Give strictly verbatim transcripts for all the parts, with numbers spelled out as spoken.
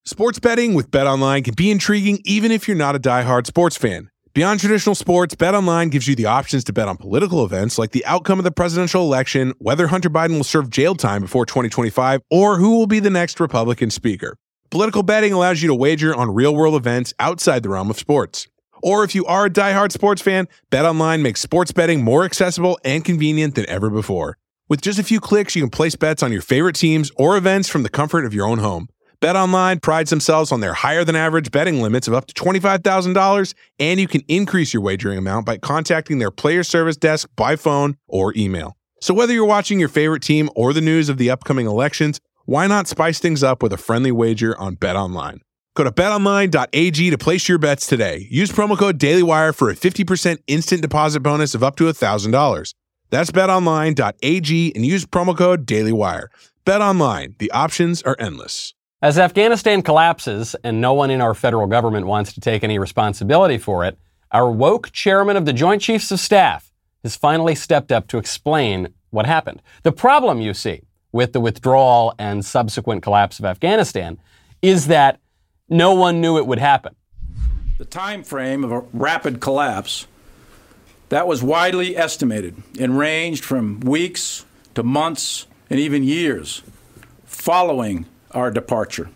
Sports betting with BetOnline can be intriguing even if you're not a diehard sports fan. Beyond traditional sports, BetOnline gives you the options to bet on political events like the outcome of the presidential election, whether Hunter Biden will serve jail time before twenty twenty-five, or who will be the next Republican speaker. Political betting allows you to wager on real-world events outside the realm of sports. Or if you are a diehard sports fan, BetOnline makes sports betting more accessible and convenient than ever before. With just a few clicks, you can place bets on your favorite teams or events from the comfort of your own home. BetOnline prides themselves on their higher-than-average betting limits of up to twenty-five thousand dollars, and you can increase your wagering amount by contacting their player service desk by phone or email. So whether you're watching your favorite team or the news of the upcoming elections, why not spice things up with a friendly wager on BetOnline? Go to bet online dot a g to place your bets today. Use promo code DailyWire for a fifty percent instant deposit bonus of up to one thousand dollars. That's bet online dot a g and use promo code DailyWire. BetOnline, the options are endless. As Afghanistan collapses and no one in our federal government wants to take any responsibility for it, our woke chairman of the Joint Chiefs of Staff has finally stepped up to explain what happened. The problem, you see, with the withdrawal and subsequent collapse of Afghanistan is that no one knew it would happen. The time frame of a rapid collapse that was widely estimated and ranged from weeks to months and even years following our departure.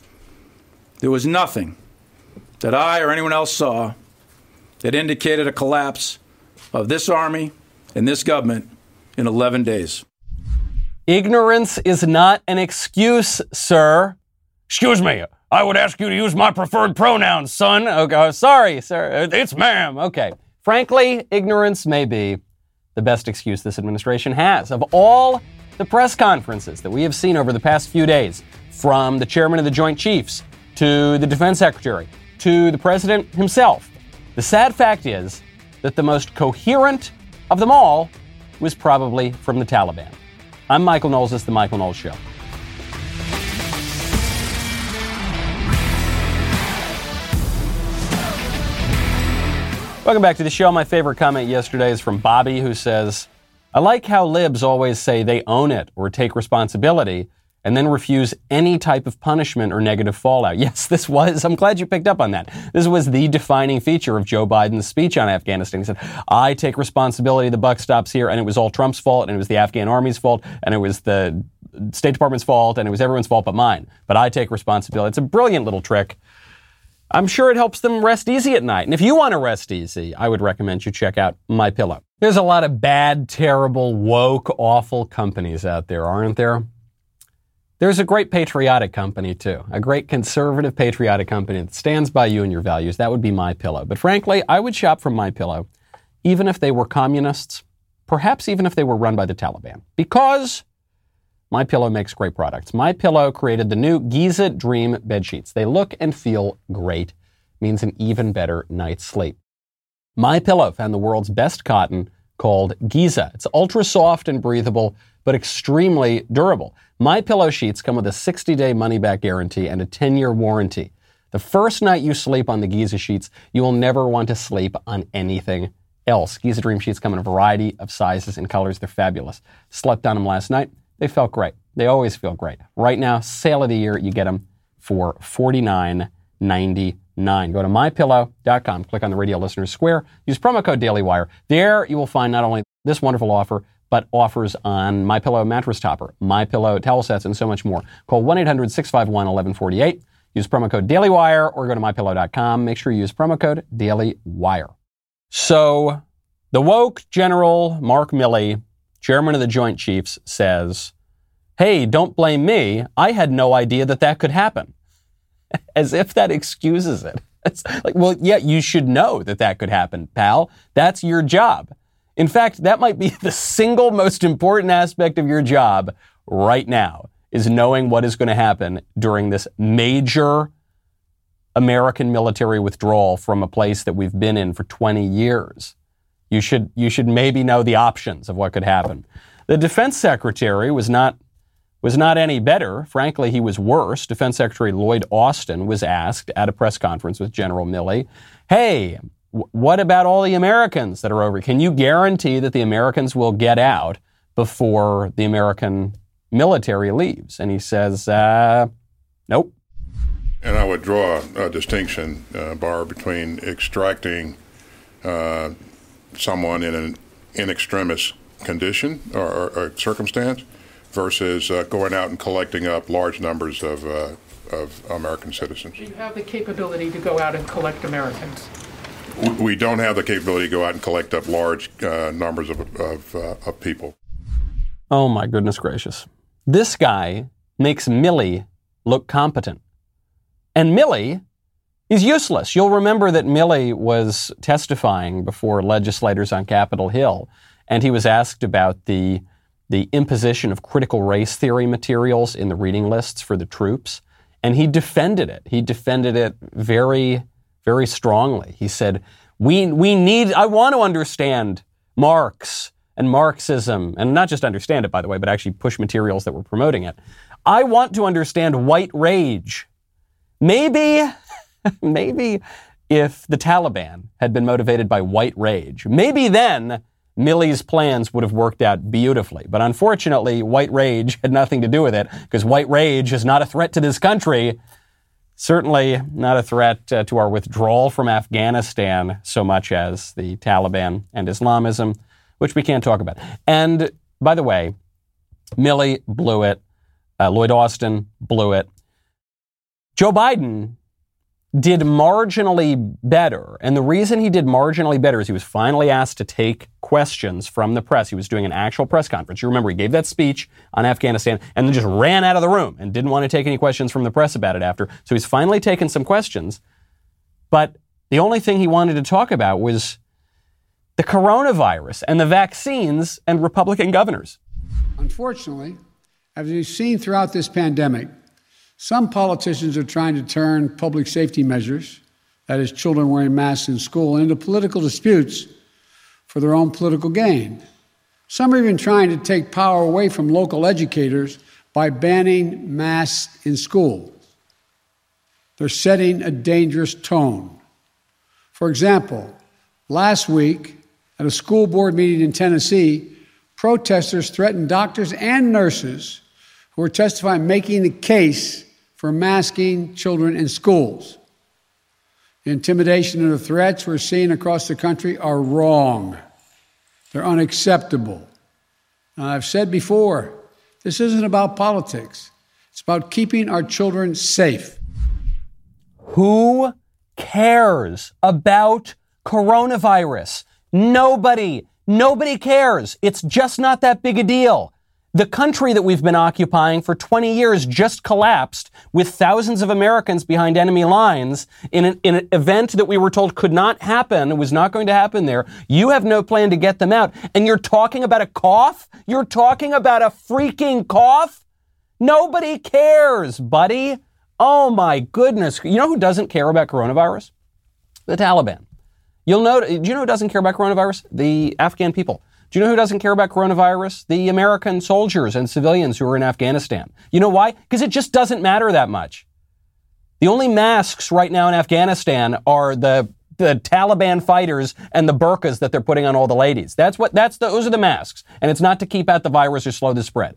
There was nothing that I or anyone else saw that indicated a collapse of this army and this government in eleven days. Ignorance is not an excuse, sir. Excuse me, I would ask you to use my preferred pronouns, son. Okay, sorry, sir. It's ma'am. Okay. Frankly, ignorance may be the best excuse this administration has. Of all the press conferences that we have seen over the past few days, from the chairman of the Joint Chiefs to the defense secretary to the president himself, the sad fact is that the most coherent of them all was probably from the Taliban. I'm Michael Knowles. This is The Michael Knowles Show. Welcome back to the show. My favorite comment yesterday is from Bobby, who says, I like how libs always say they own it or take responsibility and then refuse any type of punishment or negative fallout. Yes, this was, I'm glad you picked up on that. This was the defining feature of Joe Biden's speech on Afghanistan. He said, I take responsibility, the buck stops here, and it was all Trump's fault, and it was the Afghan army's fault, and it was the State Department's fault, and it was everyone's fault but mine. But I take responsibility. It's a brilliant little trick. I'm sure it helps them rest easy at night. And if you want to rest easy, I would recommend you check out MyPillow. There's a lot of bad, terrible, woke, awful companies out there, aren't there? There's a great patriotic company, too. A great conservative patriotic company that stands by you and your values. That would be MyPillow. But frankly, I would shop from MyPillow, even if they were communists, perhaps even if they were run by the Taliban, because MyPillow makes great products. MyPillow created the new Giza Dream bed sheets. They look and feel great. Means an even better night's sleep. MyPillow found the world's best cotton called Giza. It's ultra soft and breathable, but extremely durable. MyPillow sheets come with a sixty-day money-back guarantee and a ten-year warranty. The first night you sleep on the Giza sheets, you will never want to sleep on anything else. Giza Dream sheets come in a variety of sizes and colors. They're fabulous. Slept on them last night. They felt great. They always feel great. Right now, sale of the year, you get them for forty-nine ninety-nine. Go to my pillow dot com, click on the Radio Listeners Square, use promo code DailyWire. There you will find not only this wonderful offer, but offers on MyPillow mattress topper, MyPillow towel sets, and so much more. Call one eight hundred six five one one one four eight. Use promo code DailyWire or go to my pillow dot com. Make sure you use promo code DailyWire. So the woke General Mark Milley, chairman of the Joint Chiefs, says, hey, don't blame me. I had no idea that that could happen. As if that excuses it. It's like, well, yeah, you should know that that could happen, pal. That's your job. In fact, that might be the single most important aspect of your job right now, is knowing what is going to happen during this major American military withdrawal from a place that we've been in for twenty years. You should, you should maybe know the options of what could happen. The defense secretary was not, was not any better. Frankly, he was worse. Defense Secretary Lloyd Austin was asked at a press conference with General Milley, hey, what about all the Americans that are over? Can you guarantee that the Americans will get out before the American military leaves? And he says, uh, nope. Uh, would draw a, a distinction, uh, Bar, between extracting uh, someone in an in extremis condition or, or, or circumstance versus uh, going out and collecting up large numbers of uh, of American citizens. Do you have the capability to go out and collect Americans? We don't have the capability to go out and collect up large uh, numbers of of, uh, of people. Oh my goodness gracious! This guy makes Milley look competent, and Milley is useless. You'll remember that Milley was testifying before legislators on Capitol Hill, and he was asked about the the imposition of critical race theory materials in the reading lists for the troops, and he defended it. He defended it very, very strongly. He said, "We we need. I want to understand Marx and Marxism, and not just understand it, by the way, but actually push materials that were promoting it. I want to understand white rage. Maybe, maybe if the Taliban had been motivated by white rage, maybe then Milley's plans would have worked out beautifully. But unfortunately, white rage had nothing to do with it, because white rage is not a threat to this country. Certainly not a threat uh, to our withdrawal from Afghanistan so much as the Taliban and Islamism, which we can't talk about. And by the way, Milley blew it. Uh, Lloyd Austin blew it. Joe Biden did marginally better. And the reason he did marginally better is he was finally asked to take questions from the press. He was doing an actual press conference. You remember he gave that speech on Afghanistan and then just ran out of the room and didn't want to take any questions from the press about it after. So he's finally taken some questions. But the only thing he wanted to talk about was the coronavirus and the vaccines and Republican governors. Unfortunately, as we've seen throughout this pandemic, some politicians are trying to turn public safety measures, that is, children wearing masks in school, into political disputes for their own political gain. Some are even trying to take power away from local educators by banning masks in schools. They're setting a dangerous tone. For example, last week at a school board meeting in Tennessee, protesters threatened doctors and nurses who were testifying, making the case for masking children in schools. The intimidation and the threats we're seeing across the country are wrong. They're unacceptable. And I've said before, this isn't about politics. It's about keeping our children safe. Who cares about coronavirus? Nobody. Nobody cares. It's just not that big a deal. The country that we've been occupying for twenty years just collapsed with thousands of Americans behind enemy lines in an, in an event that we were told could not happen, was not going to happen there. You have no plan to get them out. And you're talking about a cough? You're talking about a freaking cough? Nobody cares, buddy. Oh my goodness. You know who doesn't care about coronavirus? The Taliban. You'll know, do you know who doesn't care about coronavirus? The Afghan people. Do you know who doesn't care about coronavirus? The American soldiers and civilians who are in Afghanistan. You know why? Because it just doesn't matter that much. The only masks right now in Afghanistan are the, the Taliban fighters and the burqas that they're putting on all the ladies. That's what, that's the, those are the masks. And it's not to keep out the virus or slow the spread.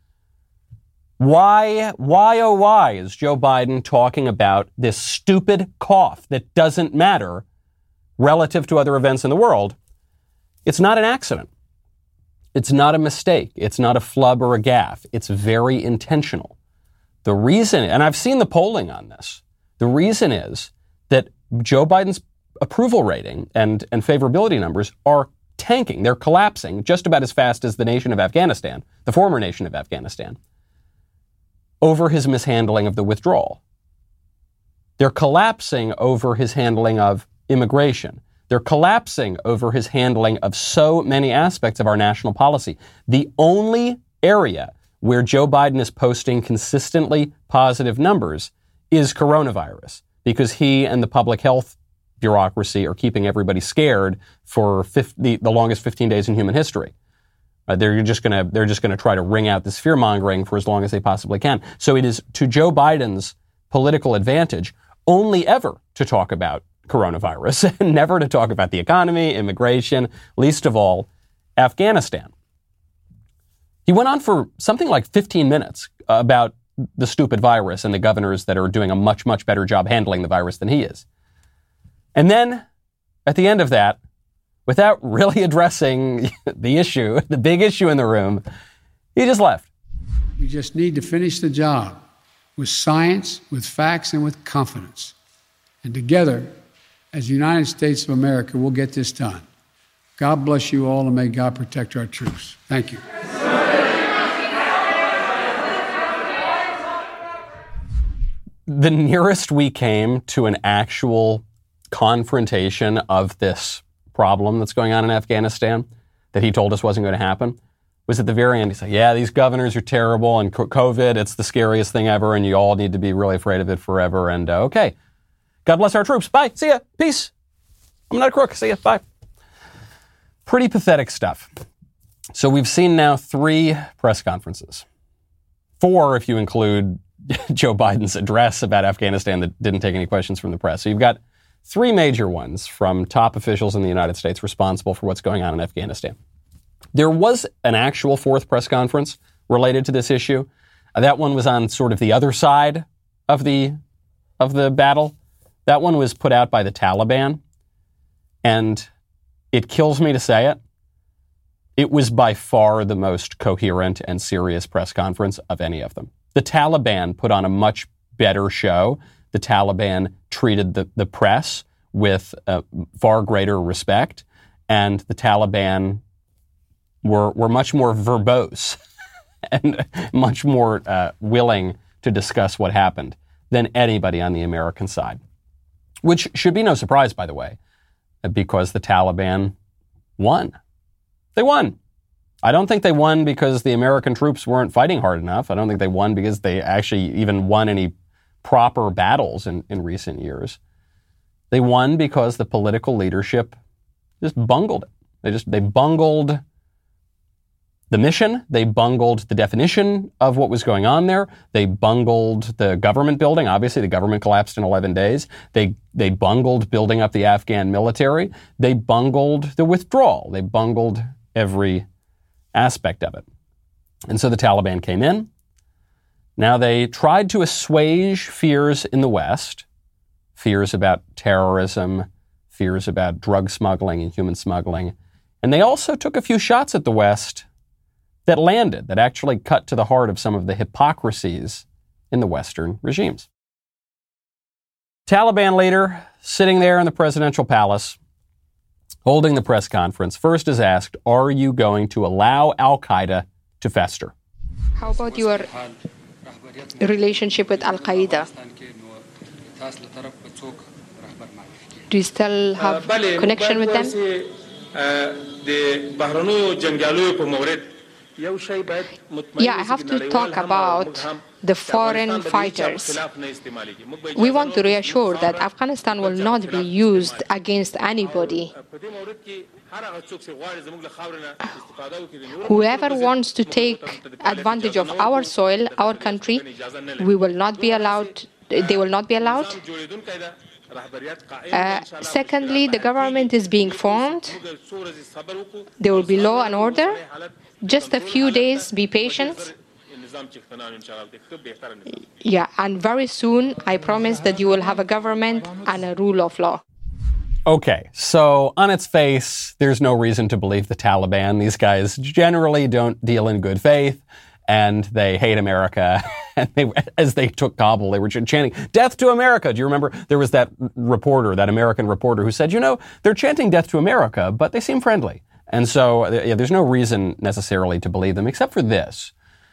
Why, why, oh, why is Joe Biden talking about this stupid cough that doesn't matter relative to other events in the world? It's not an accident. It's not a mistake. It's not a flub or a gaffe. It's very intentional. The reason, and I've seen the polling on this, the reason is that Joe Biden's approval rating and, and favorability numbers are tanking. They're collapsing just about as fast as the nation of Afghanistan, the former nation of Afghanistan, over his mishandling of the withdrawal. They're collapsing over his handling of immigration. They're collapsing over his handling of so many aspects of our national policy. The only area where Joe Biden is posting consistently positive numbers is coronavirus, because he and the public health bureaucracy are keeping everybody scared for fifty, the longest fifteen days in human history. Uh, they're just going to they're just going to try to wring out this fear mongering for as long as they possibly can. So it is to Joe Biden's political advantage only ever to talk about coronavirus and never to talk about the economy, immigration, least of all, Afghanistan. He went on for something like fifteen minutes about the stupid virus and the governors that are doing a much, much better job handling the virus than he is. And then, at the end of that, without really addressing the issue, the big issue in the room, he just left. We just need to finish the job with science, with facts, and with confidence. And together, as the United States of America, we'll get this done. God bless you all, and may God protect our troops. Thank you. The nearest we came to an actual confrontation of this problem that's going on in Afghanistan that he told us wasn't going to happen was at the very end. He said, yeah, these governors are terrible, and COVID, it's the scariest thing ever, and you all need to be really afraid of it forever. And uh, okay, God bless our troops. Bye. See ya. Peace. I'm not a crook. See ya. Bye. Pretty pathetic stuff. So we've seen now three press conferences. Four if you include Joe Biden's address about Afghanistan that didn't take any questions from the press. So you've got three major ones from top officials in the United States responsible for what's going on in Afghanistan. There was an actual fourth press conference related to this issue. Uh, that one was on sort of the other side of the of the battle. That one was put out by the Taliban, and it kills me to say it. It was by far the most coherent and serious press conference of any of them. The Taliban put on a much better show. The Taliban treated the, the press with uh, far greater respect, and the Taliban were were much more verbose and much more uh, willing to discuss what happened than anybody on the American side. Which should be no surprise, by the way, because the Taliban won. They won. I don't think they won because the American troops weren't fighting hard enough. I don't think they won because they actually even won any proper battles in, in recent years. They won because the political leadership just bungled it. They just, they bungled the mission. They bungled the definition of what was going on there. They bungled the government building. Obviously, the government collapsed in eleven days. They they bungled building up the Afghan military. They bungled the withdrawal. They bungled every aspect of it. And so the Taliban came in. Now they tried to assuage fears in the West, fears about terrorism, fears about drug smuggling and human smuggling. And they also took a few shots at the West that landed, that actually cut to the heart of some of the hypocrisies in the Western regimes. Taliban leader sitting there in the presidential palace, holding the press conference, first is asked, are you going to allow Al-Qaeda to fester? How about your relationship with Al-Qaeda? Do you still have connection with them? Yeah, I have to talk about the foreign fighters. We want to reassure that Afghanistan will not be used against anybody. Whoever wants to take advantage of our soil, our country, we will not be allowed, they will not be allowed. Uh, secondly, the government is being formed. There will be law and order. Just a few days, be patient. Yeah, and very soon, I promise that you will have a government and a rule of law. Okay, so on its face, there's no reason to believe the Taliban. These guys generally don't deal in good faith, and they hate America. And they, as they took Kabul, they were chanting, "Death to America." Do you remember? There was that reporter, that American reporter, who said, you know, they're chanting "Death to America," but they seem friendly. And so yeah, there's no reason necessarily to believe them, except for this.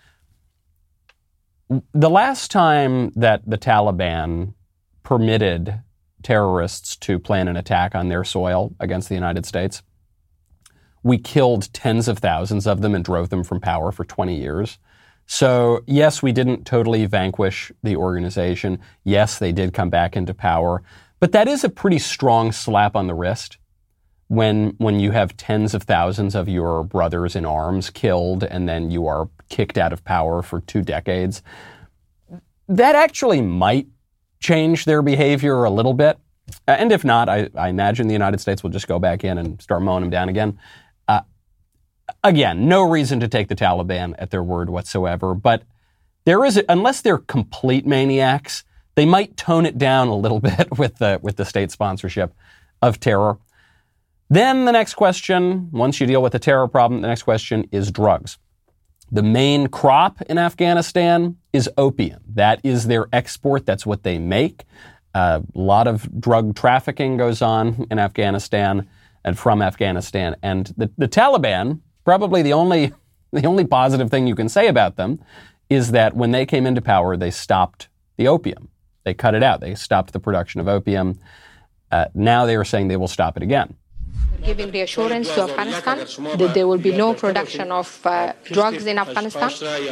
The last time that the Taliban permitted terrorists to plan an attack on their soil against the United States, we killed tens of thousands of them and drove them from power for twenty years. So, yes, we didn't totally vanquish the organization. Yes, they did come back into power. But that is a pretty strong slap on the wrist when when you have tens of thousands of your brothers in arms killed and then you are kicked out of power for two decades. That actually might change their behavior a little bit. And if not, I, I imagine the United States will just go back in and start mowing them down again. Uh, again, no reason to take the Taliban at their word whatsoever. But there is, a, unless they're complete maniacs, they might tone it down a little bit with the with the state sponsorship of terror. Then the next question, once you deal with the terror problem, the next question is drugs. The main crop in Afghanistan is opium. That is their export. That's what they make. Uh, a lot of drug trafficking goes on in Afghanistan and from Afghanistan. And the, the Taliban, probably the only the only positive thing you can say about them is that when they came into power, they stopped the opium. They cut it out. They stopped the production of opium. Uh, now they are saying they will stop it again. Giving reassurance to Afghanistan that there will be no production of uh, drugs in Afghanistan.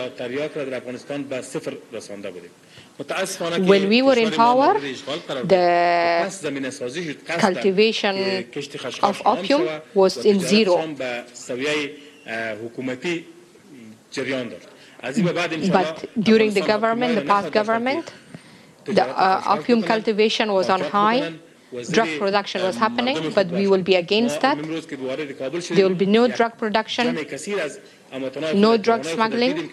When we were in power, the cultivation of opium was in zero. But during the government, the past government, the uh, opium cultivation was on high. Drug production was happening, but we will be against that. There will be no drug production, no drug smuggling.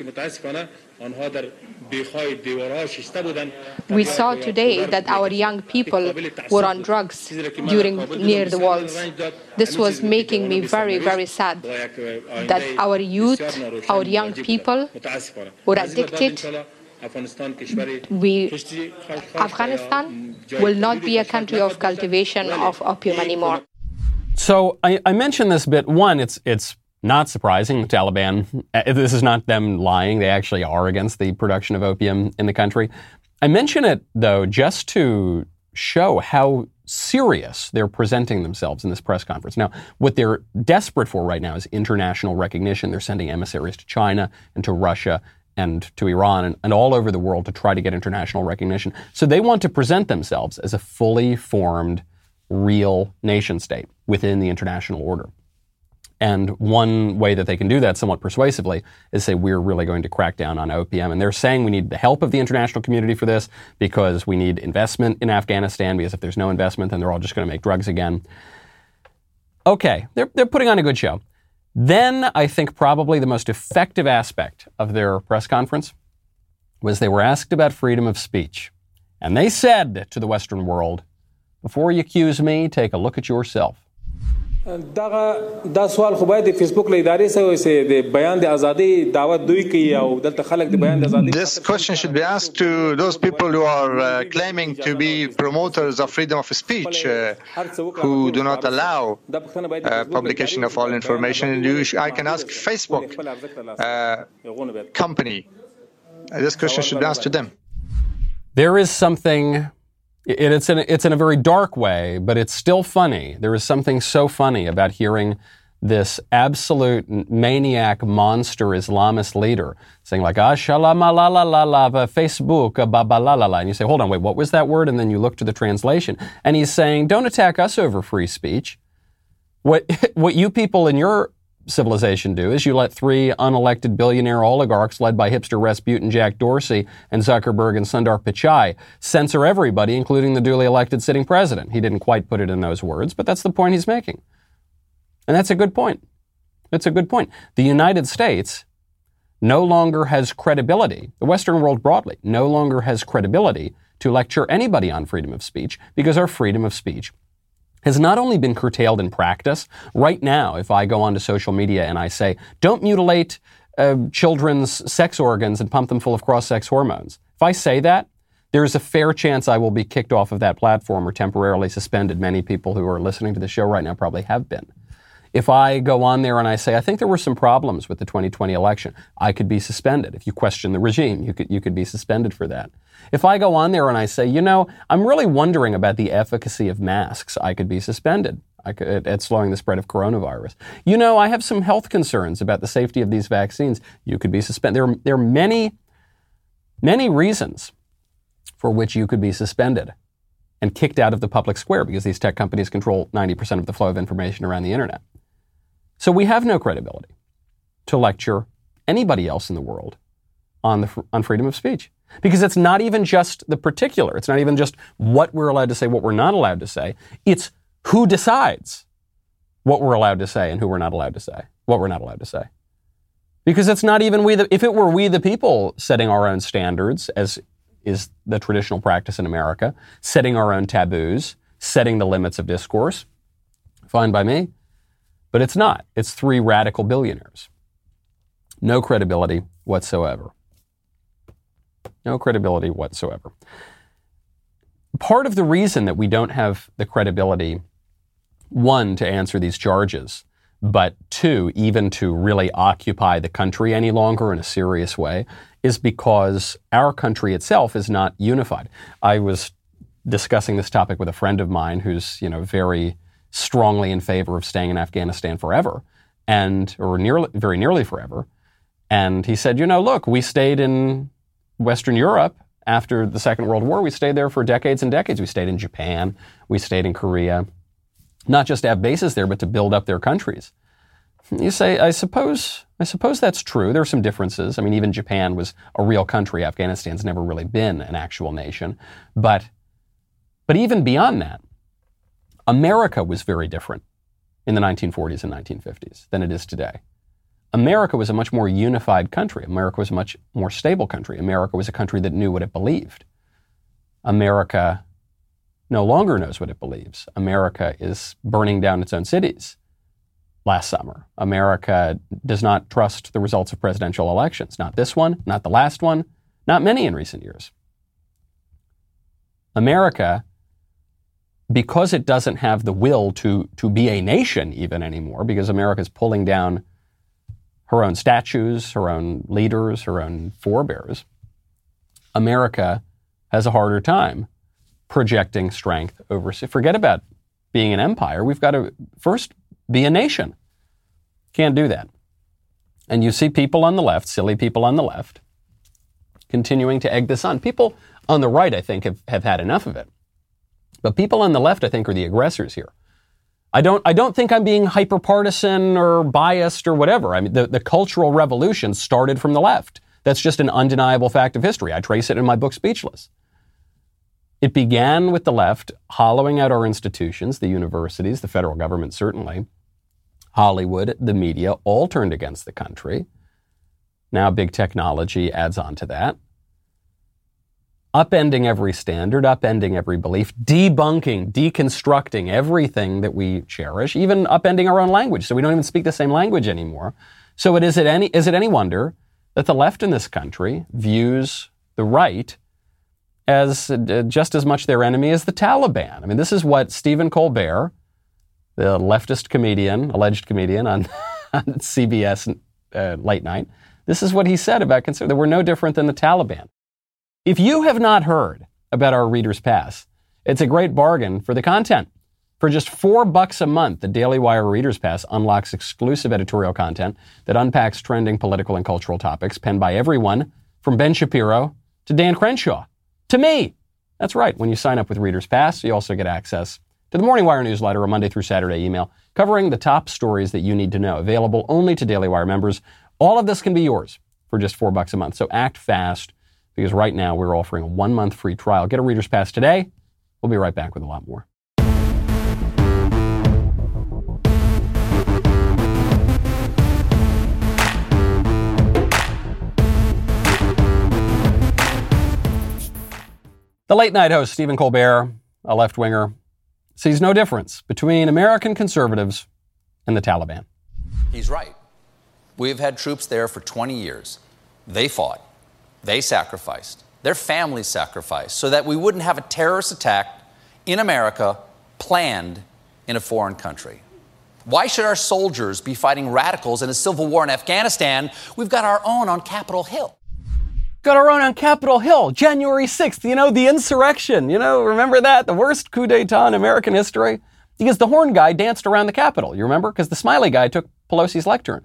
We saw today that our young people were on drugs during near the walls. This was making me very, very sad that our youth, our young people were addicted. We, Afghanistan will not be a country of cultivation of opium anymore. So I, I mentioned this bit. One, it's it's not surprising. The Taliban, this is not them lying. They actually are against the production of opium in the country. I mention it, though, just to show how serious they're presenting themselves in this press conference. Now, what they're desperate for right now is international recognition. They're sending emissaries to China and to Russia and to Iran and, and all over the world to try to get international recognition. So they want to present themselves as a fully formed, real nation state within the international order. And one way that they can do that somewhat persuasively is say, we're really going to crack down on opium. And they're saying we need the help of the international community for this because we need investment in Afghanistan, because if there's no investment, then they're all just going to make drugs again. Okay, they're, they're putting on a good show. Then I think probably the most effective aspect of their press conference was they were asked about freedom of speech. And they said to the Western world, before you accuse me, take a look at yourself. دا سوال خو باید د فیسبوک له ادارې سره وي د بیان د ازادي دعوت دوی کوي او دلته خلک د بیان د ازادي. This question should be asked to those people who are uh, claiming to be promoters of freedom of speech, uh, who do not allow uh, publication of all information. You sh- I can ask Facebook uh, company. Uh, this question should be asked to them. There is something. It, it's in it's in a very dark way, but it's still funny. There is something so funny about hearing this absolute maniac monster Islamist leader saying like, ah, shalama la la la la, Facebook, ba ba la la la. And you say, hold on, wait, what was that word? And then you look to the translation. And he's saying, don't attack us over free speech. What what you people in your civilization do is you let three unelected billionaire oligarchs led by hipster Rasputin, Jack Dorsey, and Zuckerberg and Sundar Pichai censor everybody, including the duly elected sitting president. He didn't quite put it in those words, but that's the point he's making. And that's a good point. It's a good point. The United States no longer has credibility, the Western world broadly, no longer has credibility to lecture anybody on freedom of speech because our freedom of speech has not only been curtailed in practice. Right now, if I go onto social media and I say, don't mutilate uh, children's sex organs and pump them full of cross-sex hormones, if I say that, there's a fair chance I will be kicked off of that platform or temporarily suspended. Many people who are listening to the show right now probably have been. If I go on there and I say, I think there were some problems with the twenty twenty election, I could be suspended. If you question the regime, you could you could be suspended for that. If I go on there and I say, you know, I'm really wondering about the efficacy of masks, I could be suspended I could, at, at slowing the spread of coronavirus. You know, I have some health concerns about the safety of these vaccines. You could be suspended. There, there are many, many reasons for which you could be suspended and kicked out of the public square because these tech companies control ninety percent of the flow of information around the internet. So we have no credibility to lecture anybody else in the world on the on freedom of speech. Because it's not even just the particular. It's not even just what we're allowed to say, what we're not allowed to say. It's who decides what we're allowed to say and who we're not allowed to say, what we're not allowed to say. Because it's not even we, the, if it were we the people setting our own standards, as is the traditional practice in America, setting our own taboos, setting the limits of discourse, fine by me. But it's not. It's three radical billionaires. No credibility whatsoever. No credibility whatsoever. Part of the reason that we don't have the credibility, one, to answer these charges, but two, even to really occupy the country any longer in a serious way, is because our country itself is not unified. I was discussing this topic with a friend of mine who's, you know, very strongly in favor of staying in Afghanistan forever, and or nearly, very nearly forever. And he said, you know, look, we stayed in Western Europe after the Second World War. We stayed there for decades and decades. We stayed in Japan. We stayed in Korea. Not just to have bases there, but to build up their countries. You say, I suppose, I suppose that's true. There are some differences. I mean, even Japan was a real country. Afghanistan's never really been an actual nation. But, but even beyond that, America was very different in the nineteen forties and nineteen fifties than it is today. America was a much more unified country. America was a much more stable country. America was a country that knew what it believed. America no longer knows what it believes. America is burning down its own cities last summer. America does not trust the results of presidential elections. Not this one, not the last one, not many in recent years. America, because it doesn't have the will to, to be a nation even anymore, because America is pulling down her own statues, her own leaders, her own forebears, America has a harder time projecting strength overseas. Forget about being an empire. We've got to first be a nation. Can't do that. And you see people on the left, silly people on the left, continuing to egg this on. People on the right, I think, have, have had enough of it. But people on the left, I think, are the aggressors here. I don't, I don't think I'm being hyper-partisan or biased or whatever. I mean, the, the cultural revolution started from the left. That's just an undeniable fact of history. I trace it in my book, Speechless. It began with the left hollowing out our institutions, the universities, the federal government certainly, Hollywood, the media, all turned against the country. Now big technology adds on to that. Upending every standard, upending every belief, debunking, deconstructing everything that we cherish, even upending our own language, so we don't even speak the same language anymore. So it is it any is it any wonder that the left in this country views the right as uh, just as much their enemy as the Taliban? I mean, this is what Stephen Colbert, the leftist comedian, alleged comedian on, on C B S uh, late night, this is what he said about conservatives, that we're no different than the Taliban. If you have not heard about our Reader's Pass, it's a great bargain for the content. For just four bucks a month, the Daily Wire Reader's Pass unlocks exclusive editorial content that unpacks trending political and cultural topics penned by everyone from Ben Shapiro to Dan Crenshaw to me. That's right. When you sign up with Reader's Pass, you also get access to the Morning Wire newsletter, a Monday through Saturday email covering the top stories that you need to know, available only to Daily Wire members. All of this can be yours for just four bucks a month. So act fast, because right now we're offering a one-month free trial. Get a Reader's Pass today. We'll be right back with a lot more. The late night host, Stephen Colbert, a left-winger, sees no difference between American conservatives and the Taliban. He's right. We've had troops there for twenty years. They fought. They sacrificed. Their families sacrificed so that we wouldn't have a terrorist attack in America planned in a foreign country. Why should our soldiers be fighting radicals in a civil war in Afghanistan? We've got our own on Capitol Hill. Got our own on Capitol Hill, January sixth, you know, the insurrection, you know, remember that? The worst coup d'etat in American history? Because the horn guy danced around the Capitol, you remember? Because the smiley guy took Pelosi's lectern.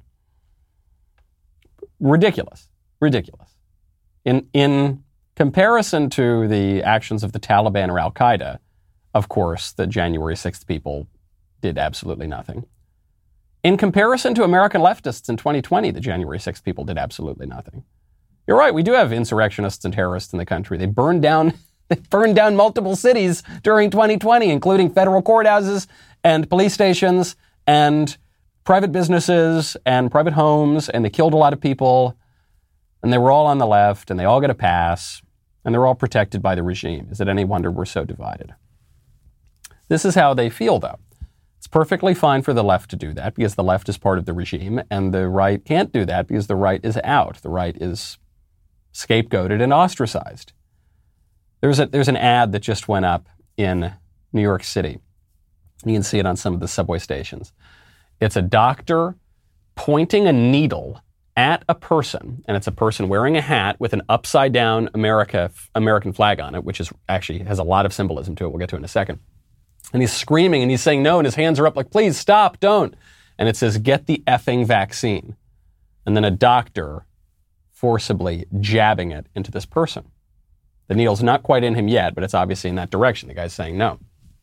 Ridiculous. Ridiculous. In, in comparison to the actions of the Taliban or Al-Qaeda, of course, the January sixth people did absolutely nothing. In comparison to American leftists in twenty twenty, the January sixth people did absolutely nothing. You're right, we do have insurrectionists and terrorists in the country. They burned down they burned down multiple cities during twenty twenty, including federal courthouses and police stations and private businesses and private homes, and they killed a lot of people, and they were all on the left, and they all get a pass, and they're all protected by the regime. Is it any wonder we're so divided? This is how they feel, though. It's perfectly fine for the left to do that because the left is part of the regime, and the right can't do that because the right is out. The right is scapegoated and ostracized. There's a, there's an ad that just went up in New York City. You can see it on some of the subway stations. It's a doctor pointing a needle at a person, and it's a person wearing a hat with an upside-down America American flag on it, which is actually has a lot of symbolism to it. We'll get to it in a second. And he's screaming, and he's saying no, and his hands are up like, please, stop, don't. And it says, get the effing vaccine. And then a doctor forcibly jabbing it into this person. The needle's not quite in him yet, but it's obviously in that direction. The guy's saying no.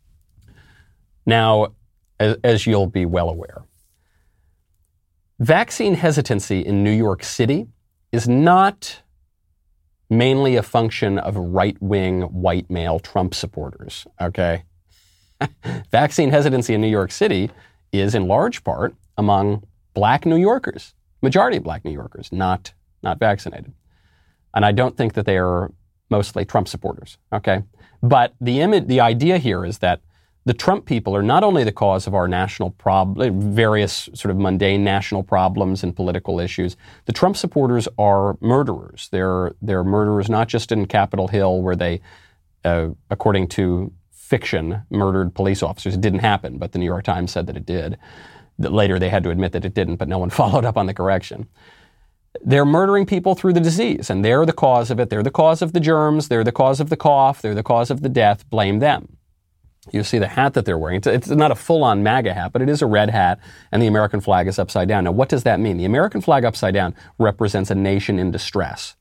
Now, as, as you'll be well aware, vaccine hesitancy in New York City is not mainly a function of right-wing white male Trump supporters, okay? Vaccine hesitancy in New York City is in large part among black New Yorkers, majority of black New Yorkers, not, not vaccinated. And I don't think that they are mostly Trump supporters, okay? But the image, the idea here is that the Trump people are not only the cause of our national problem, various sort of mundane national problems and political issues. The Trump supporters are murderers. They're they're murderers not just in Capitol Hill, where they, uh, according to fiction, murdered police officers. It didn't happen, but the New York Times said that it did. That later they had to admit that it didn't, but no one followed up on the correction. They're murdering people through the disease, and they're the cause of it. They're the cause of the germs. They're the cause of the cough. They're the cause of the death. Blame them. You see the hat that they're wearing. It's, it's not a full-on MAGA hat, but it is a red hat, and the American flag is upside down. Now, what does that mean? The American flag upside down represents a nation in distress.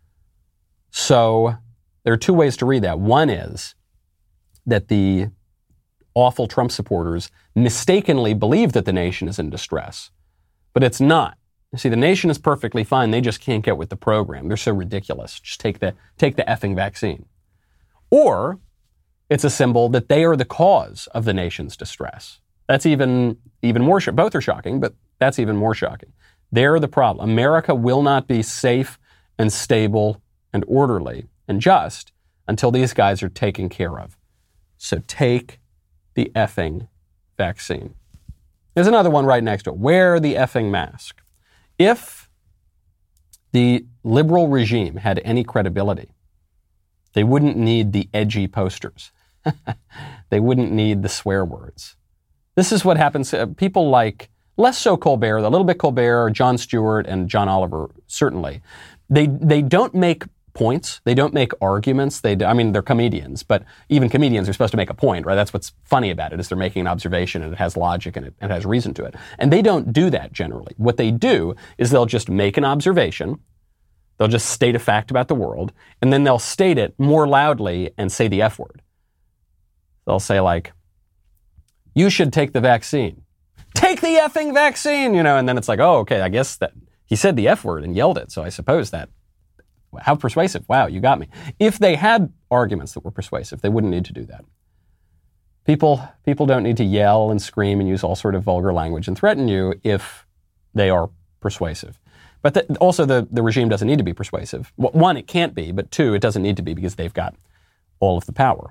So there are two ways to read that. One is that the awful Trump supporters mistakenly believe that the nation is in distress, but it's not. You see, the nation is perfectly fine. They just can't get with the program. They're so ridiculous. Just take the take the effing vaccine. Or it's a symbol that they are the cause of the nation's distress. That's even, even more, sh- both are shocking, but that's even more shocking. They're the problem. America will not be safe and stable and orderly and just until these guys are taken care of. So take the effing vaccine. There's another one right next to it. Wear the effing mask. If the liberal regime had any credibility, they wouldn't need the edgy posters. They wouldn't need the swear words. This is what happens. Uh, people like, less so Colbert, a little bit Colbert, Jon Stewart, and John Oliver, certainly. They they don't make points. They don't make arguments. They, I mean, they're comedians, but even comedians are supposed to make a point, right? That's what's funny about it, is they're making an observation and it has logic and it, and it has reason to it. And they don't do that generally. What they do is they'll just make an observation. They'll just state a fact about the world, and then they'll state it more loudly and say the F word. They'll say, like, you should take the vaccine. Take the effing vaccine, you know, and then it's like, oh, okay, I guess that he said the F word and yelled it, so I suppose that, how persuasive. Wow, you got me. If they had arguments that were persuasive, they wouldn't need to do that. People, people don't need to yell and scream and use all sort of vulgar language and threaten you if they are persuasive. But the, also the, the regime doesn't need to be persuasive. One, it can't be, but two, it doesn't need to be because they've got all of the power.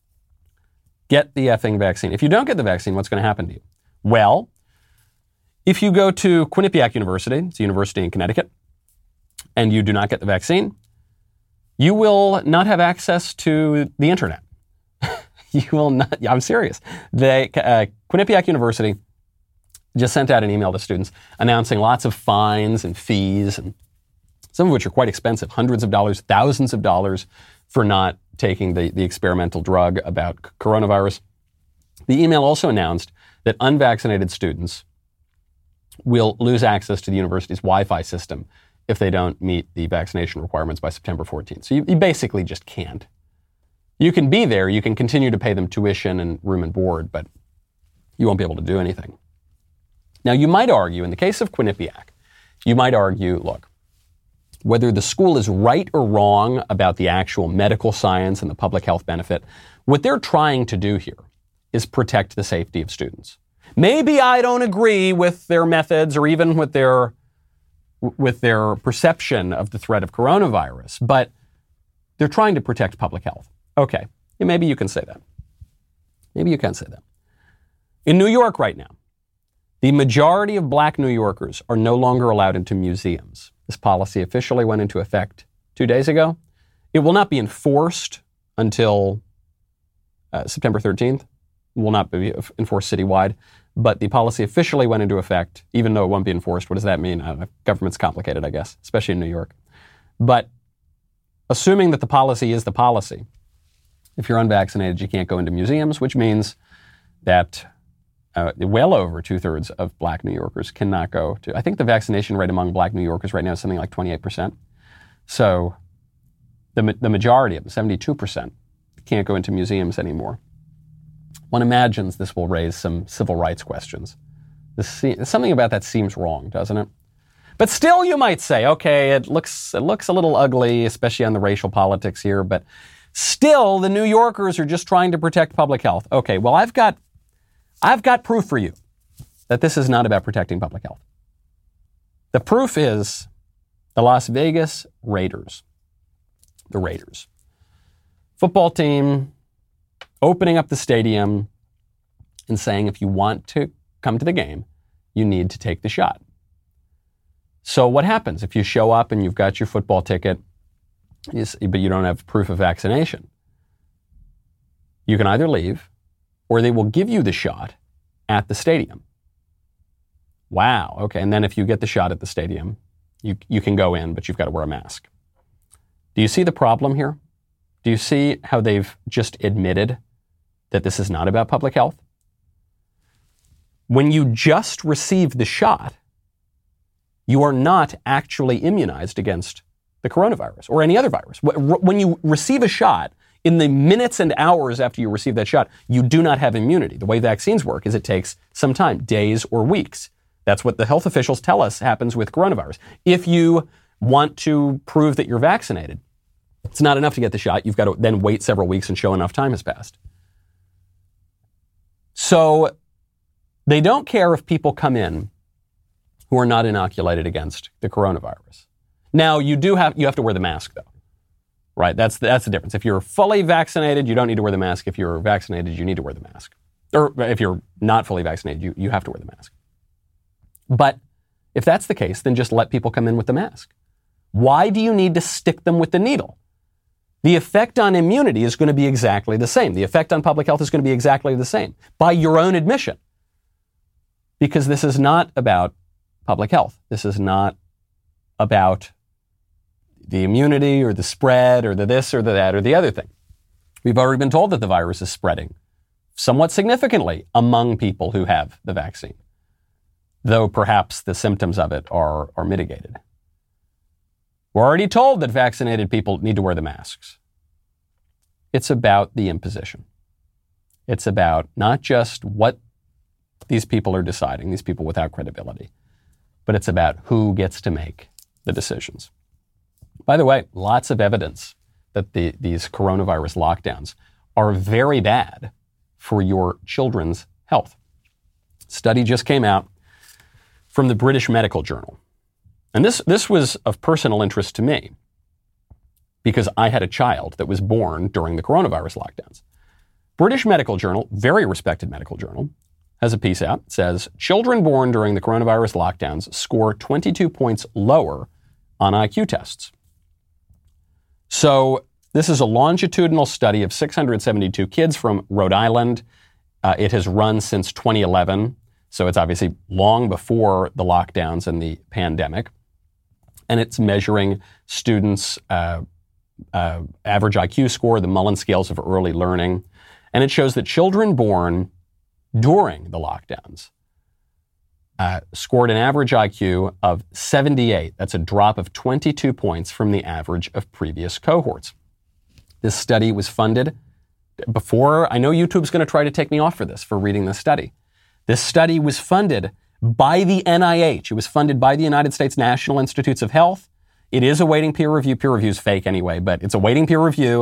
Get the effing vaccine. If you don't get the vaccine, what's going to happen to you? Well, if you go to Quinnipiac University, it's a university in Connecticut, and you do not get the vaccine, you will not have access to the internet. You will not, I'm serious. The, uh, Quinnipiac University just sent out an email to students announcing lots of fines and fees, and some of which are quite expensive, hundreds of dollars, thousands of dollars for not taking the, the experimental drug about coronavirus. The email also announced that unvaccinated students will lose access to the university's Wi-Fi system if they don't meet the vaccination requirements by September fourteenth. So you, you basically just can't. You can be there, you can continue to pay them tuition and room and board, but you won't be able to do anything. Now, you might argue, in the case of Quinnipiac, you might argue, look, whether the school is right or wrong about the actual medical science and the public health benefit, what they're trying to do here is protect the safety of students. Maybe I don't agree with their methods or even with their with their perception of the threat of coronavirus, but they're trying to protect public health. Okay, maybe you can say that. Maybe you can say that. In New York right now, the majority of black New Yorkers are no longer allowed into museums. This policy officially went into effect two days ago. It will not be enforced until uh, September thirteenth. It will not be enforced citywide. But the policy officially went into effect, even though it won't be enforced. What does that mean? I don't know. Government's complicated, I guess, especially in New York. But assuming that the policy is the policy, if you're unvaccinated, you can't go into museums, which means that uh, well over two-thirds of black New Yorkers cannot go to, I think the vaccination rate among black New Yorkers right now is something like twenty-eight percent. So the, the majority of them, seventy-two percent, can't go into museums anymore. One imagines this will raise some civil rights questions. This, something about that seems wrong, doesn't it? But still, you might say, okay, it looks it looks a little ugly, especially on the racial politics here, but still, the New Yorkers are just trying to protect public health. Okay, well, I've got I've got proof for you that this is not about protecting public health. The proof is the Las Vegas Raiders. The Raiders. Football team opening up the stadium and saying, if you want to come to the game, you need to take the shot. So what happens if you show up and you've got your football ticket, but you don't have proof of vaccination? You can either leave, or they will give you the shot at the stadium. Wow, okay. And then if you get the shot at the stadium, you, you can go in, but you've got to wear a mask. Do you see the problem here? Do you see how they've just admitted that this is not about public health? When you just receive the shot, you are not actually immunized against the coronavirus or any other virus. When you receive a shot, in the minutes and hours after you receive that shot, you do not have immunity. The way vaccines work is it takes some time, days or weeks. That's what the health officials tell us happens with coronavirus. If you want to prove that you're vaccinated, it's not enough to get the shot. You've got to then wait several weeks and show enough time has passed. So they don't care if people come in who are not inoculated against the coronavirus. Now, you do have you have to wear the mask, though, right? That's the, that's the difference. If you're fully vaccinated, you don't need to wear the mask. If you're vaccinated, you need to wear the mask. Or if you're not fully vaccinated, you, you have to wear the mask. But if that's the case, then just let people come in with the mask. Why do you need to stick them with the needle? The effect on immunity is going to be exactly the same. The effect on public health is going to be exactly the same, by your own admission. Because this is not about public health. This is not about the immunity or the spread or the this or the that or the other thing. We've already been told that the virus is spreading somewhat significantly among people who have the vaccine, though perhaps the symptoms of it are, are mitigated. We're already told that vaccinated people need to wear the masks. It's about the imposition. It's about not just what these people are deciding, these people without credibility, but it's about who gets to make the decisions. By the way, lots of evidence that the, these coronavirus lockdowns are very bad for your children's health. Study just came out from the British Medical Journal. And this, this was of personal interest to me because I had a child that was born during the coronavirus lockdowns. British Medical Journal, very respected medical journal, has a piece out. It says, children born during the coronavirus lockdowns score twenty-two points lower on I Q tests. So this is a longitudinal study of six hundred seventy-two kids from Rhode Island. Uh, it has run since twenty eleven, so it's obviously long before the lockdowns and the pandemic. And it's measuring students' uh, uh, average I Q score, the Mullen scales of early learning. And it shows that children born during the lockdowns uh, scored an average I Q of seventy-eight. That's a drop of twenty-two points from the average of previous cohorts. This study was funded before, I know YouTube's going to try to take me off for this, for reading this study. This study was funded by the N I H. It was funded by the United States National Institutes of Health. It is awaiting peer review. Peer review is fake anyway, but it's awaiting peer review.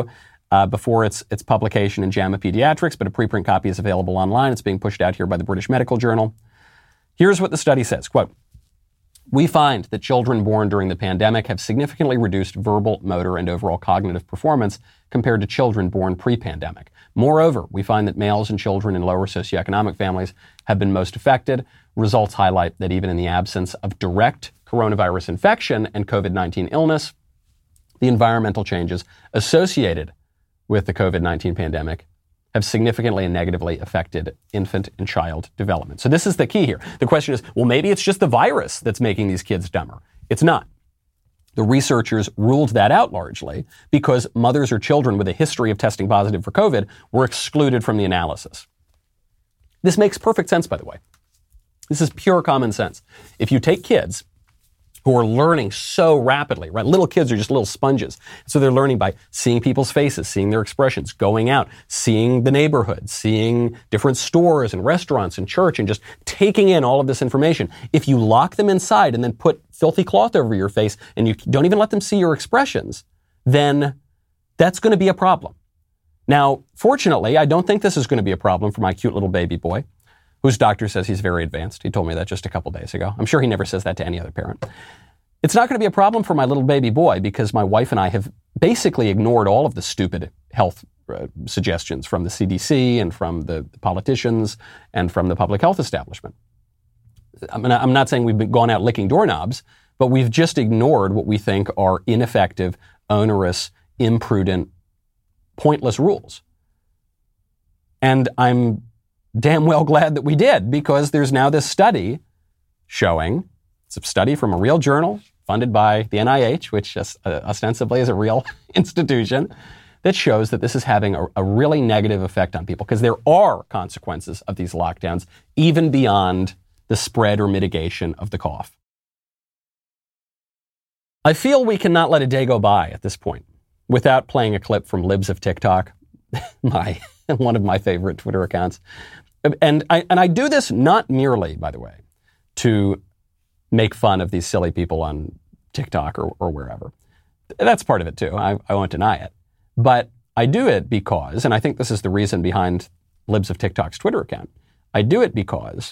uh, before its its publication in JAMA Pediatrics, but a preprint copy is available online. It's being pushed out here by the British Medical Journal. Here's what the study says, quote, "We find that children born during the pandemic have significantly reduced verbal, motor, and overall cognitive performance compared to children born pre-pandemic. Moreover, we find that males and children in lower socioeconomic families have been most affected. Results highlight that even in the absence of direct coronavirus infection and COVID nineteen illness, the environmental changes associated with the COVID nineteen pandemic have significantly and negatively affected infant and child development." So this is the key here. The question is, well, maybe it's just the virus that's making these kids dumber. It's not. The researchers ruled that out largely because mothers or children with a history of testing positive for COVID were excluded from the analysis. This makes perfect sense, by the way. This is pure common sense. If you take kids who are learning so rapidly, right? Little kids are just little sponges. So they're learning by seeing people's faces, seeing their expressions, going out, seeing the neighborhood, seeing different stores and restaurants and church, and just taking in all of this information. If you lock them inside and then put filthy cloth over your face and you don't even let them see your expressions, then that's going to be a problem. Now, fortunately, I don't think this is going to be a problem for my cute little baby boy, whose doctor says he's very advanced. He told me that just a couple days ago. I'm sure he never says that to any other parent. It's not going to be a problem for my little baby boy because my wife and I have basically ignored all of the stupid health uh, suggestions from the C D C and from the, the politicians and from the public health establishment. I mean, I'm not saying we've been gone out licking doorknobs, but we've just ignored what we think are ineffective, onerous, imprudent, pointless rules. And I'm damn well glad that we did, because there's now this study showing, it's a study from a real journal funded by the N I H, which uh, ostensibly is a real institution, that shows that this is having a, a really negative effect on people, because there are consequences of these lockdowns, even beyond the spread or mitigation of the cough. I feel we cannot let a day go by at this point without playing a clip from Libs of TikTok, my one of my favorite Twitter accounts. And I, and I do this not merely, by the way, to make fun of these silly people on TikTok or, or wherever. That's part of it too. I, I won't deny it. But I do it because, and I think this is the reason behind Libs of TikTok's Twitter account, I do it because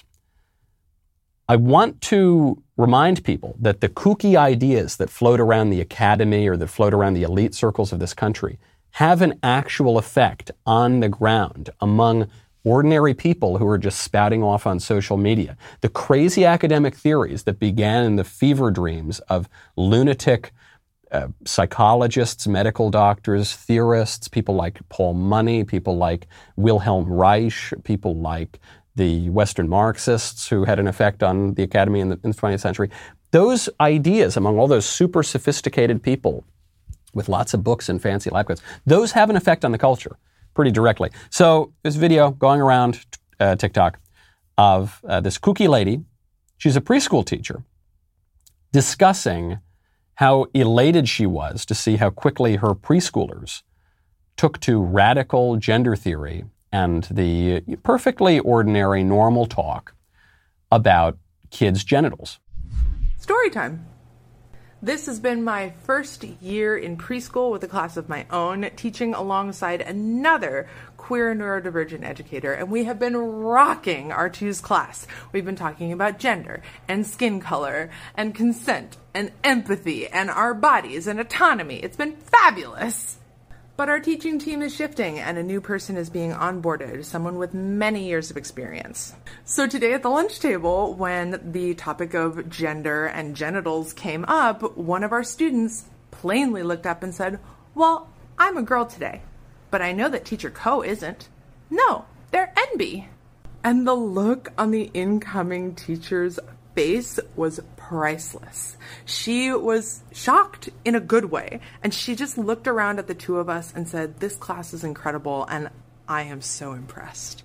I want to remind people that the kooky ideas that float around the academy or that float around the elite circles of this country have an actual effect on the ground among ordinary people who are just spouting off on social media. The crazy academic theories that began in the fever dreams of lunatic uh, psychologists, medical doctors, theorists, people like Paul Money, people like Wilhelm Reich, people like the Western Marxists who had an effect on the academy in the, in the twentieth century. Those ideas among all those super sophisticated people with lots of books and fancy lab coats, those have an effect on the culture pretty directly. So there's a video going around uh, TikTok of uh, this kooky lady. She's a preschool teacher discussing how elated she was to see how quickly her preschoolers took to radical gender theory and the perfectly ordinary, normal talk about kids' genitals. Story time. This has been my first year in preschool with a class of my own, teaching alongside another queer neurodivergent educator, and we have been rocking our twos class. We've been talking about gender and skin color and consent and empathy and our bodies and autonomy. It's been fabulous. But our teaching team is shifting and a new person is being onboarded, someone with many years of experience. So today at the lunch table, when the topic of gender and genitals came up, one of our students plainly looked up and said, "Well, I'm a girl today, but I know that teacher Co isn't. No, they're N B." And the look on the incoming teacher's face was priceless. She was shocked in a good way, and she just looked around at the two of us and said, "This class is incredible, and I am so impressed."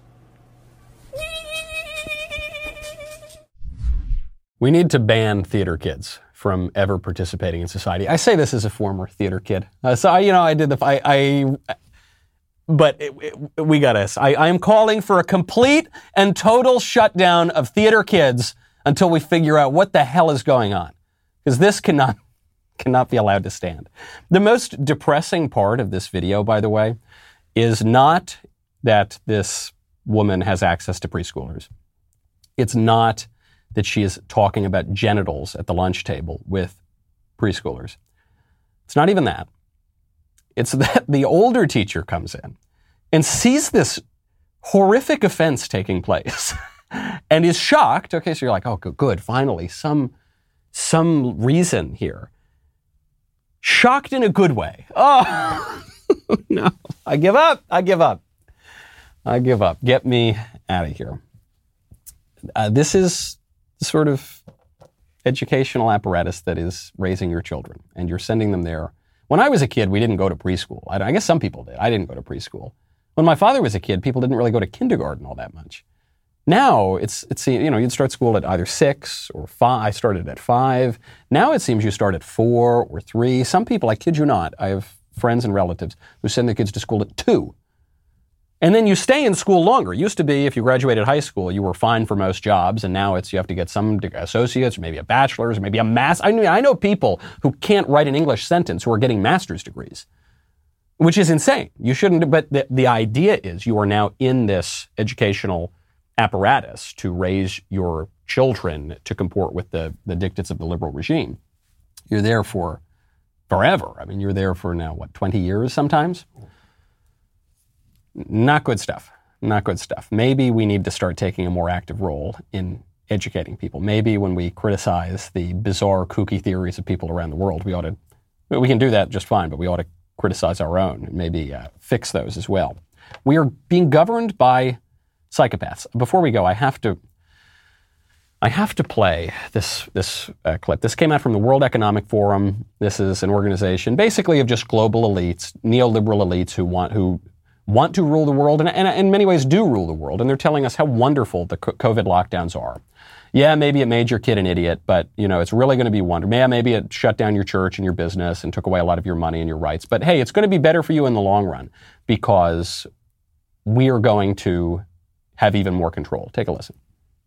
We need to ban theater kids from ever participating in society. I say this as a former theater kid. Uh, so, I, you know, I did the, I, I but it, it, we got us. I, I am calling for a complete and total shutdown of theater kids until we figure out what the hell is going on. Because this cannot cannot be allowed to stand. The most depressing part of this video, by the way, is not that this woman has access to preschoolers. It's not that she is talking about genitals at the lunch table with preschoolers. It's not even that. It's that the older teacher comes in and sees this horrific offense taking place and is shocked. Okay, so you're like, oh, good, finally, some, some reason here. Shocked in a good way. Oh, no, I give up. I give up. I give up. Get me out of here. Uh, this is the sort of educational apparatus that is raising your children, and you're sending them there. When I was a kid, we didn't go to preschool. I, I guess some people did. I didn't go to preschool. When my father was a kid, people didn't really go to kindergarten all that much. Now, it's, it's you know, you'd start school at either six or five. I started at five. Now it seems you start at four or three. Some people, I kid you not, I have friends and relatives who send their kids to school at two. And then you stay in school longer. It used to be if you graduated high school, you were fine for most jobs, and now it's you have to get some associates, or maybe a bachelor's, or maybe a master's. I mean, I know people who can't write an English sentence who are getting master's degrees, which is insane. You shouldn't, but the, the idea is you are now in this educational apparatus to raise your children to comport with the, the dictates of the liberal regime. You're there for forever. I mean, you're there for now, what, twenty years sometimes? Not good stuff. Not good stuff. Maybe we need to start taking a more active role in educating people. Maybe when we criticize the bizarre, kooky theories of people around the world, we ought to, we can do that just fine, but we ought to criticize our own and maybe uh, fix those as well. We are being governed by psychopaths. Before we go, I have to, I have to play this this uh, clip. This came out from the World Economic Forum. This is an organization basically of just global elites, neoliberal elites who want who. want to rule the world, and, and in many ways do rule the world, and they're telling us how wonderful the COVID lockdowns are. Yeah, maybe it made your kid an idiot, but you know it's really going to be wonderful. Yeah, maybe it shut down your church and your business and took away a lot of your money and your rights, but hey, it's going to be better for you in the long run because we are going to have even more control. Take a listen.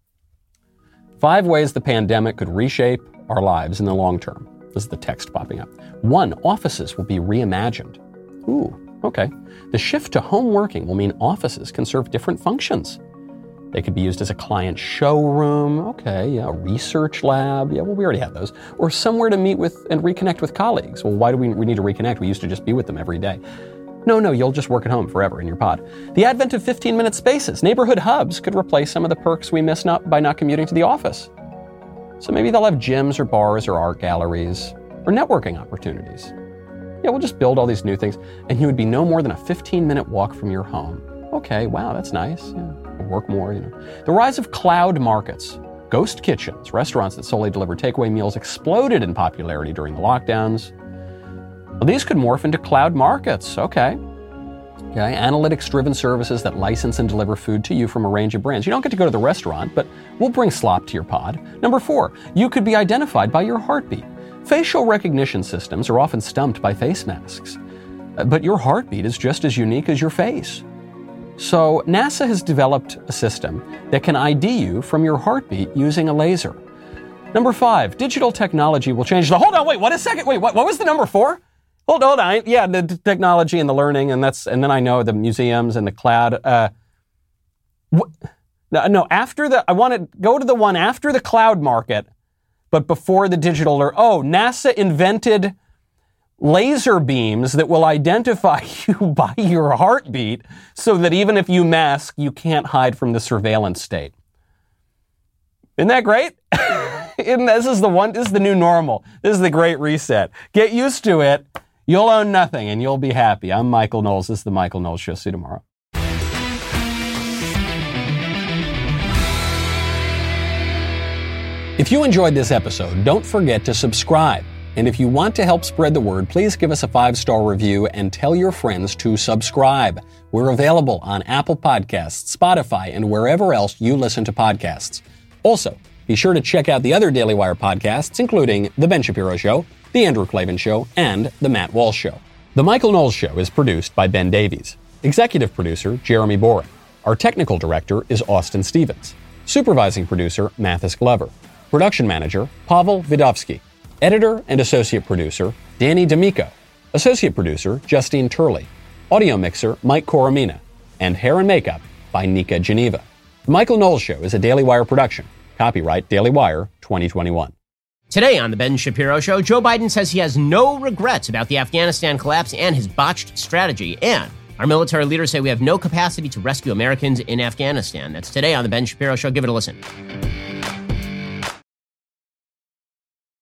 Five ways the pandemic could reshape our lives in the long term. This is the text popping up. One, offices will be reimagined. Ooh. Okay. The shift to home working will mean offices can serve different functions. They could be used as a client showroom. Okay, yeah, a research lab. Yeah, well, we already have those. Or somewhere to meet with and reconnect with colleagues. Well, why do we, we need to reconnect? We used to just be with them every day. No, no, you'll just work at home forever in your pod. The advent of fifteen-minute spaces, neighborhood hubs, could replace some of the perks we miss not by not commuting to the office. So maybe they'll have gyms or bars or art galleries or networking opportunities. Yeah, we'll just build all these new things, and you would be no more than a fifteen-minute walk from your home. Okay, wow, that's nice. Yeah, work more, you know. The rise of cloud markets, ghost kitchens, restaurants that solely deliver takeaway meals exploded in popularity during the lockdowns. Well, these could morph into cloud markets. Okay. Okay, analytics-driven services that license and deliver food to you from a range of brands. You don't get to go to the restaurant, but we'll bring slop to your pod. Number four, you could be identified by your heartbeat. Facial recognition systems are often stumped by face masks, but your heartbeat is just as unique as your face. So NASA has developed a system that can I D you from your heartbeat using a laser. Number five, digital technology will change the, hold on, wait, what a second, wait, what, what was the number four? Hold, hold on, yeah, the d- technology and the learning, and that's, and then I know the museums and the cloud. Uh, wh- no, after the, I want to go to the one after the cloud market, but before the digital, or, oh, NASA invented laser beams that will identify you by your heartbeat so that even if you mask, you can't hide from the surveillance state. Isn't that great? Isn't, this is the one, this is the new normal. This is the great reset. Get used to it. You'll own nothing and you'll be happy. I'm Michael Knowles. This is the Michael Knowles Show. See you tomorrow. If you enjoyed this episode, don't forget to subscribe. And if you want to help spread the word, please give us a five-star review and tell your friends to subscribe. We're available on Apple Podcasts, Spotify, and wherever else you listen to podcasts. Also, be sure to check out the other Daily Wire podcasts, including The Ben Shapiro Show, The Andrew Klavan Show, and The Matt Walsh Show. The Michael Knowles Show is produced by Ben Davies. Executive producer, Jeremy Boring. Our technical director is Austin Stevens. Supervising producer, Mathis Glover. Production manager, Pavel Vidovsky. Editor and associate producer, Danny D'Amico. Associate producer, Justine Turley. Audio mixer, Mike Coromina. And hair and makeup by Nika Geneva. The Michael Knowles Show is a Daily Wire production. Copyright Daily Wire twenty twenty-one. Today on The Ben Shapiro Show, Joe Biden says he has no regrets about the Afghanistan collapse and his botched strategy. And our military leaders say we have no capacity to rescue Americans in Afghanistan. That's today on The Ben Shapiro Show. Give it a listen.